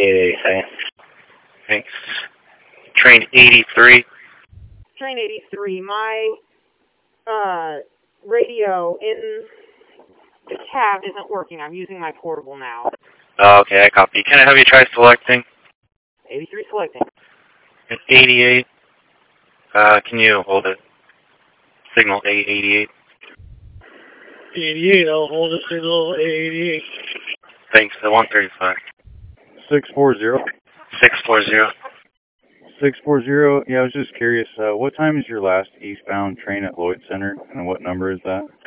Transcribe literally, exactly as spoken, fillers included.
eighty-eight, second. Thanks. Train eighty-three. Train eighty-three, my uh, radio in the cab isn't working. I'm using my portable now. Oh, okay, I copy. Can I have you try selecting? eighty-three selecting. At eighty-eight. Uh, can you hold it? Signal eight eighty-eight. eighty-eight, I'll hold the signal eighty-eight. Thanks, at one thirty-five. six four zero. six four zero. six four zero, yeah, I was just curious, uh, what time is your last eastbound train at Lloyd Center, and what number is that?